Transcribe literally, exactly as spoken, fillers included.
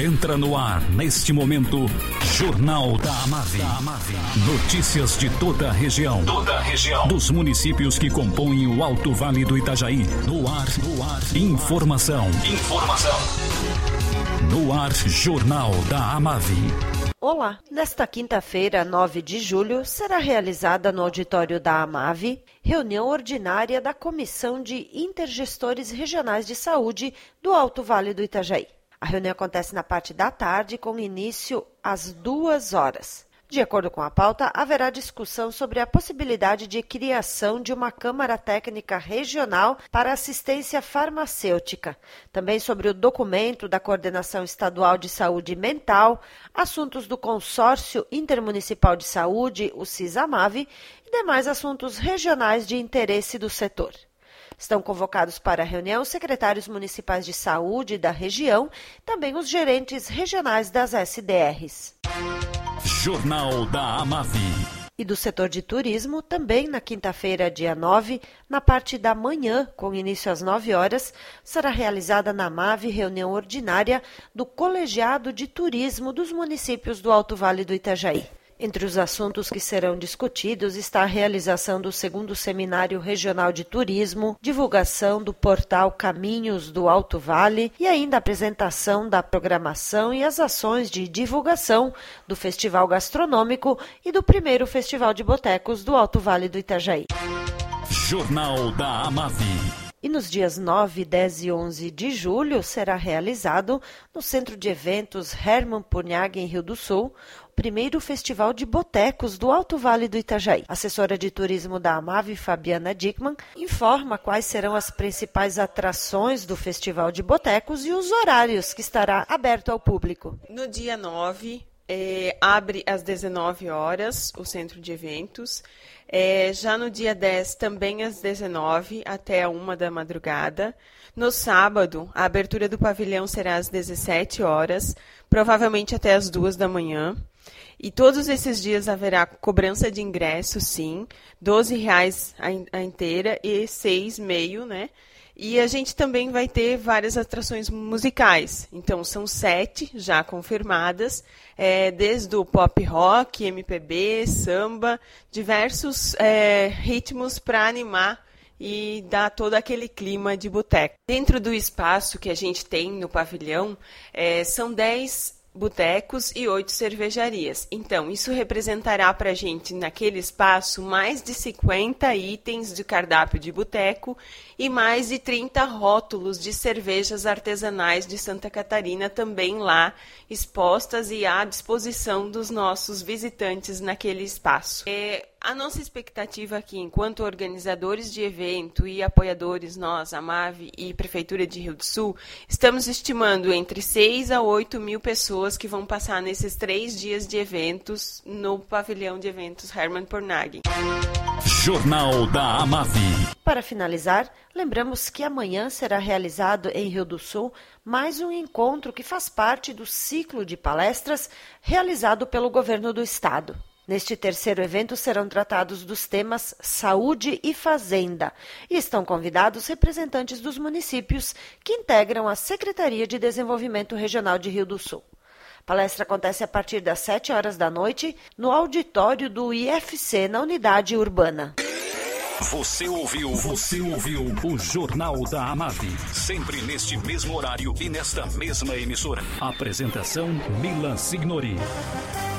Entra no ar, neste momento, Jornal da Amave. Notícias de toda a região. Toda a região. Dos municípios que compõem o Alto Vale do Itajaí. No ar, no ar. Informação. Informação. No ar, Jornal da Amave. Olá, nesta quinta-feira, nove de julho, será realizada no auditório da Amave reunião ordinária da Comissão de Intergestores Regionais de Saúde do Alto Vale do Itajaí. A reunião acontece na parte da tarde, com início às duas horas. De acordo com a pauta, haverá discussão sobre a possibilidade de criação de uma Câmara Técnica Regional para Assistência Farmacêutica, também sobre o documento da Coordenação Estadual de Saúde Mental, assuntos do Consórcio Intermunicipal de Saúde, o CISAMAVE, e demais assuntos regionais de interesse do setor. Estão convocados para a reunião os secretários municipais de saúde da região, também os gerentes regionais das S D Rs. Jornal da Amave. E do setor de turismo, também na quinta-feira, dia nove, na parte da manhã, com início às nove horas, será realizada na Amave reunião ordinária do Colegiado de Turismo dos municípios do Alto Vale do Itajaí. Entre os assuntos que serão discutidos está a realização do segundo Seminário Regional de Turismo, divulgação do portal Caminhos do Alto Vale e ainda a apresentação da programação e as ações de divulgação do Festival Gastronômico e do primeiro Festival de Botecos do Alto Vale do Itajaí. Jornal da Amave. E nos dias nove, dez e onze de julho será realizado, no Centro de Eventos Hermann Purniag, em Rio do Sul, o primeiro Festival de Botecos do Alto Vale do Itajaí. A assessora de turismo da Amave, Fabiana Dickmann, informa quais serão as principais atrações do Festival de Botecos e os horários que estará aberto ao público. No dia nove, é, abre às dezenove horas o Centro de Eventos. É, já no dia dez, também às dezenove, até a uma da madrugada. No sábado, a abertura do pavilhão será às dezessete horas, provavelmente até às duas da manhã. E todos esses dias haverá cobrança de ingresso, sim, doze reais a inteira e seis meio, né? E a gente também vai ter várias atrações musicais. Então, são sete já confirmadas, é, desde o pop rock, M P B, samba, diversos é, ritmos para animar e dar todo aquele clima de boteco. Dentro do espaço que a gente tem no pavilhão, é, são dez botecos e oito cervejarias. Então, isso representará para a gente, naquele espaço, mais de cinquenta itens de cardápio de boteco e mais de trinta rótulos de cervejas artesanais de Santa Catarina também lá expostas e à disposição dos nossos visitantes naquele espaço. É, a nossa expectativa aqui, enquanto organizadores de evento e apoiadores, nós, Amave e Prefeitura de Rio do Sul, estamos estimando entre seis a oito mil pessoas que vão passar nesses três dias de eventos no pavilhão de eventos Hermann Purniag. Jornal da Amave. Para finalizar, lembramos que amanhã será realizado em Rio do Sul mais um encontro que faz parte do ciclo de palestras realizado pelo governo do estado. Neste terceiro evento serão tratados dos temas saúde e fazenda e estão convidados representantes dos municípios que integram a Secretaria de Desenvolvimento Regional de Rio do Sul. A palestra acontece a partir das sete horas da noite no auditório do I F C, na unidade urbana. Você ouviu, você ouviu o Jornal da Amave, sempre neste mesmo horário e nesta mesma emissora. Apresentação Milan Signori.